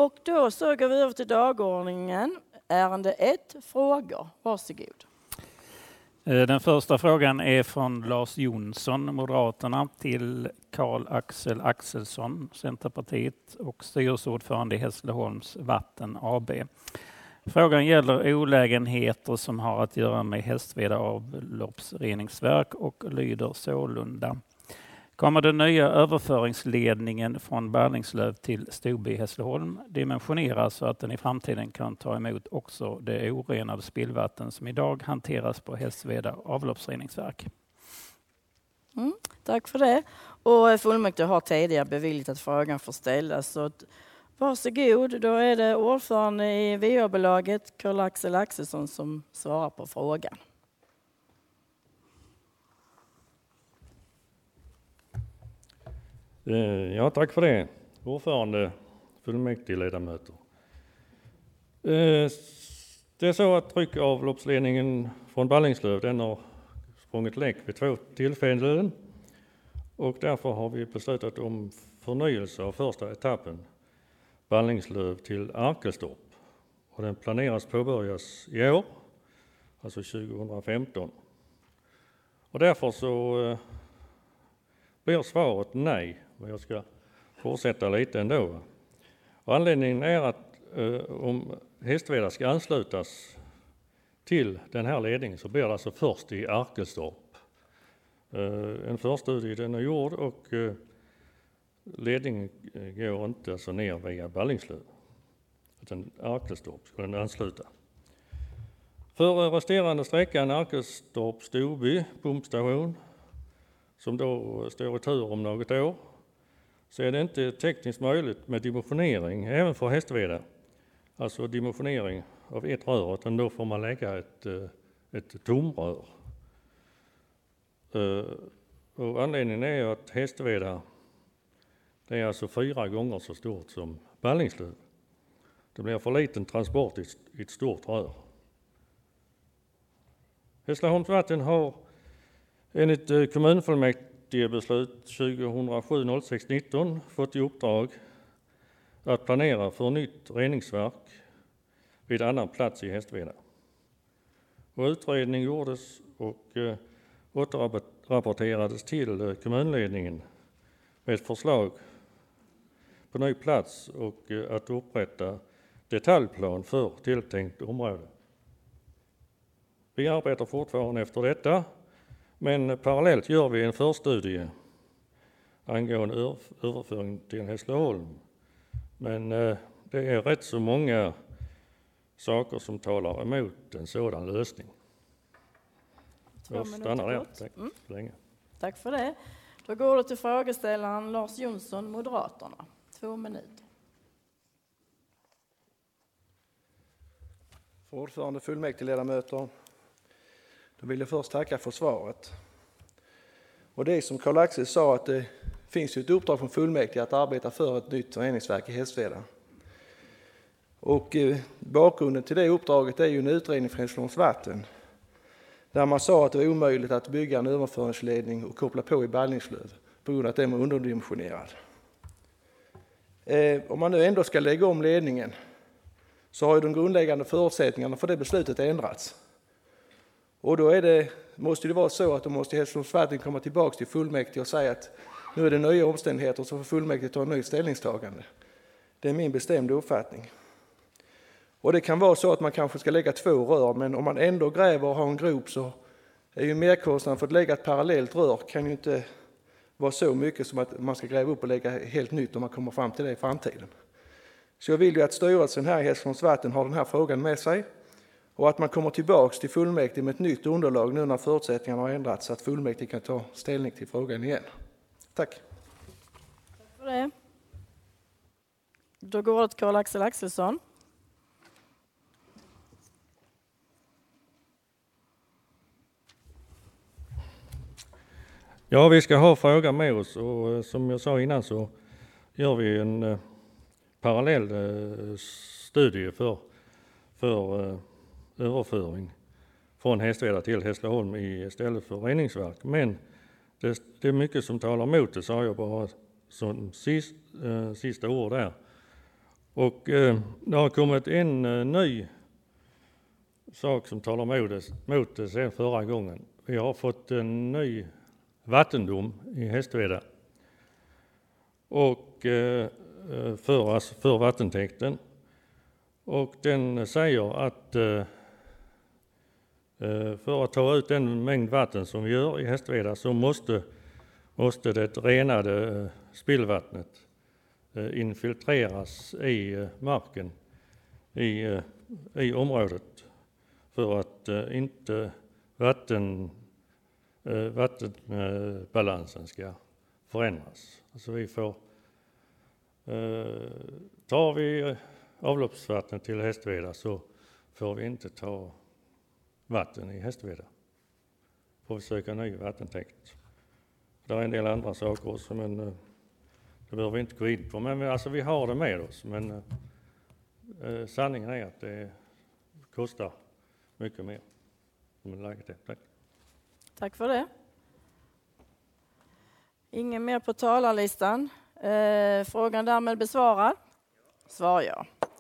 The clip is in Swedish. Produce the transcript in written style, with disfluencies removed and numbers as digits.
Och då så går vi över till dagordningen. Ärende 1, frågor. Varsågod. Den första frågan är från Lars Jonsson, Moderaterna, till Carl-Axel Axelsson, Centerpartiet, och styrelseordförande i Hässleholms Vatten AB. Frågan gäller olägenheter som har att göra med Hästveda avloppsreningsverk och lyder sålunda. Kommer den nya överföringsledningen från Ballingslöv till Storby Hässleholm dimensioneras så att den i framtiden kan ta emot också det orenade spillvatten som idag hanteras på Hästveda avloppsreningsverk? Tack för det. Och fullmäktige har tidigare beviljat att frågan får ställas. Så varsågod, då är det ordförande i VA-bolaget Carl-Axel Axelsson som svarar på frågan. Ja, tack för det. Ordförande, fullmäktigeledamöter. Det är så att tryckavloppsledningen från Ballingslöv, den har sprungit läck vid 2 tillfällen, och därför har vi beslutat om förnyelse av första etappen Ballingslöv till Arkelstorp. Och den planeras påbörjas i år, alltså 2015. Och därför så blir svaret nej, men jag ska fortsätta lite ändå. Och anledningen är att om Hästveda ska anslutas till den här ledningen så blir det alltså först i Arkelstorp. En förstudie den är gjord och ledningen går inte alltså ner via Ballingslöv, utan Arkelstorp ska den ansluta. För resterande sträckan Arkelstorp-Storby pumpstation, som då står i tur om något år, så är det inte tekniskt möjligt med dimensionering även för Hästveda. Alltså dimensionering av ett rör, utan då får man lägga ett tomrör. Och anledningen är att Hästveda, det är alltså 4 gånger så stort som Ballingslöv. Det blir för liten transport i ett stort rör. Hässleholms Vatten har enligt kommunfullmäktigebeslut 2007-06-19 fått i uppdrag att planera för nytt reningsverk vid annan plats i Hästveda. Och utredning gjordes och återrapporterades till kommunledningen med ett förslag på ny plats och att upprätta detaljplan för tilltänkt område. Vi arbetar fortfarande efter detta, men parallellt gör vi en förstudie angående överföring till Hässleholm. Men det är rätt så många saker som talar emot en sådan lösning. Jag stannar där. Tack så länge. Tack för det. Då går det till frågeställaren Lars Jonsson, Moderaterna. 2 minuter. Ordförande, fullmäktigeledamöter. Då vill jag först tacka för svaret. Och det är som Carl-Axel sa, att det finns ju ett uppdrag från fullmäktige att arbeta för ett nytt reningsverk i Hästveda. Och bakgrunden till det uppdraget är ju en utredning från Hässleholms Vatten, där man sa att det var omöjligt att bygga en överföringsledning och koppla på i Ballingslöv på grund av att den var underdimensionerad. Om man nu ändå ska lägga om ledningen så har ju de grundläggande förutsättningarna för det beslutet ändrats. Och då måste det vara så att då måste Hässleholms Vatten komma tillbaka till fullmäktige och säga att nu är det nya omständigheter, så får fullmäktige ta en ny ställningstagande. Det är min bestämda uppfattning. Och det kan vara så att man kanske ska lägga 2 rör, men om man ändå gräver och har en grop så är ju merkostnaden för att lägga ett parallellt rör kan ju inte vara så mycket som att man ska gräva upp och lägga helt nytt om man kommer fram till det i framtiden. Så jag vill ju att styrelsen här i Hässleholms Vatten har den här frågan med sig och att man kommer tillbaka till fullmäktige med ett nytt underlag nu när förutsättningarna har ändrats så att fullmäktige kan ta ställning till frågan igen. Tack. Tack för det. Då går det till Carl-Axel Axelsson. Ja, vi ska ha frågan med oss och som jag sa innan så gör vi en parallell studie för överföring från Hästveda till Hässleholm istället för reningsverk. Men det är mycket som talar emot det, sa jag bara som sista ord där. Och det har kommit en ny sak som talar mot det sen förra gången. Vi har fått en ny vattendom i Hästveda och för vattentäkten. Och den säger att för att ta ut den mängd vatten som vi gör i Hästveda så måste det renade spillvattnet infiltreras i marken i området för att inte vattenbalansen ska förändras. Alltså tar vi avloppsvatten till Hästveda så får vi inte ta vatten i Hästveda. Får vi söka ny vattentäkt. Det är en del andra saker också, men det behöver vi inte gå in på. Men alltså, vi har det med oss, men sanningen är att det kostar mycket mer. Tack. Tack för det. Ingen mer på talarlistan. Frågan därmed besvarad. Svar ja.